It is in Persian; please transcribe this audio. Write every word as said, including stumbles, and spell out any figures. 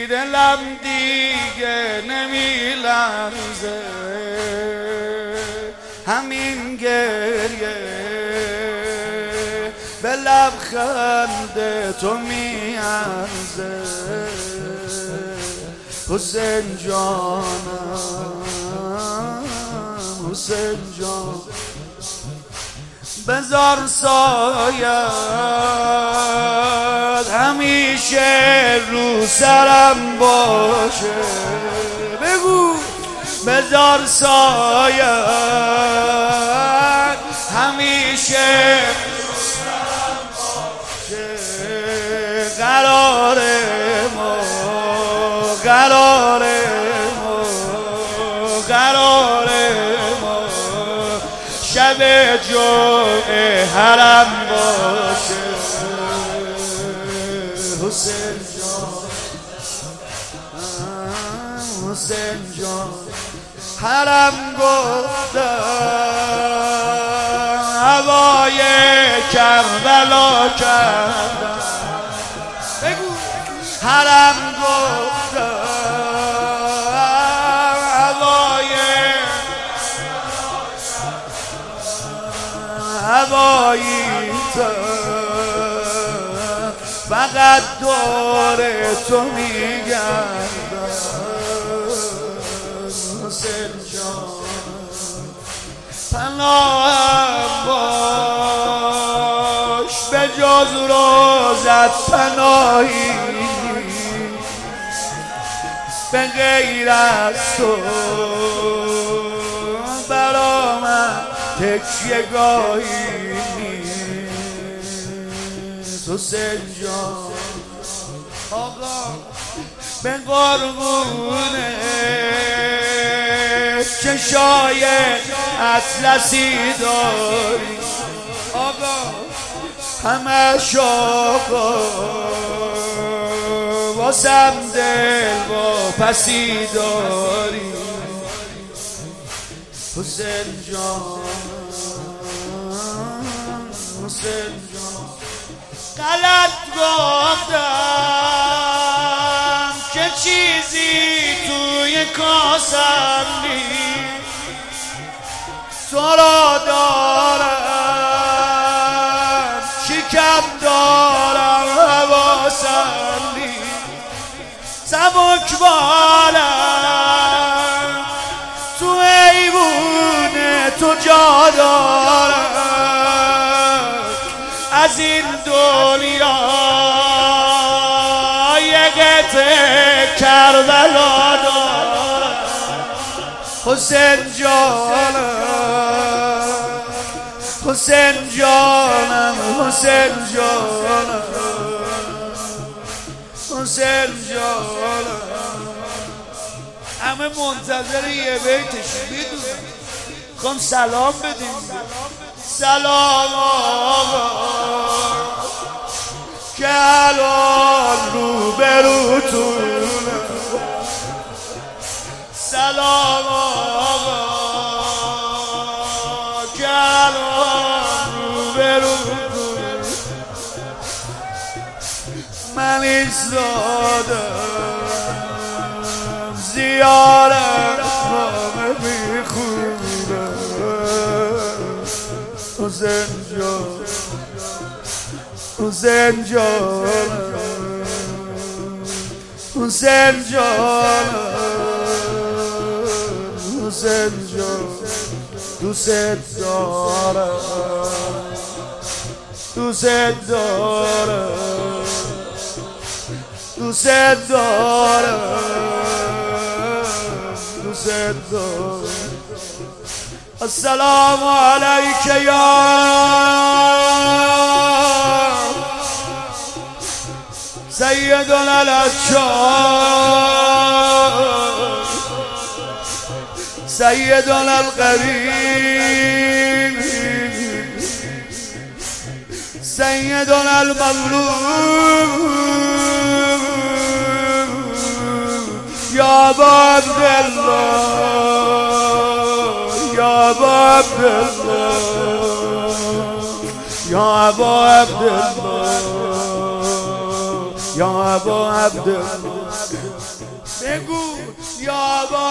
دلم دیگه نمی لرزه، همین گریه به لبخند تو می ارزه. حسین جانم، حسین جان، بذار سایت همیشه رو سرم باشه. بگو بذار سایت همیشه رو سرم باشه. قرار ما، قرار ما، قرار ما شب جمعه حرم باشه. حسین جان، حسین جان، حرم گفتم هوای کربلا کردم. بگو حرم گفتم هوای هوایی تو، فقط دور تو میگردم. حسین جان پناهم باش، به جز روزت پناهی به غیر از تو برا من تکیه گاهی نیست. حسین جان آقا به قربونه چشای اطلسی داری، آقا همه شاقا واسم دل با پسی داری. حسین جان، حسین جان، غلط گفتم که چیزی توی کاسم نیست. تو را دارم شکم دارم حواسم نیست. سبک بالم تو ایوون تو جا دارم، از این دنیا یه قطعه کربلا دارم. حسین جانم، حسین جانم، حسین جانم، حسین جانم. همه منتظر یه بیتشی میدونم، خواهم سلام بدیم. سلام آقا که الان رو بروتونه. سلام آقا که الان رو بروتونه. من ایستادم زیارت نامه میخونم. حسین جان، حسین جان، حسین جان، حسین جان، دوست دارم، دوست دارم، دوست دارم، دوست دارم. السلام علیک یا سیدنا الاشرار، سیدنا القریب، سیدنا المظلوم، یا ابا عبدالله، یا ابا عبدالله، یا ابا عبدالله، یا ابا عبد بگو یا ابا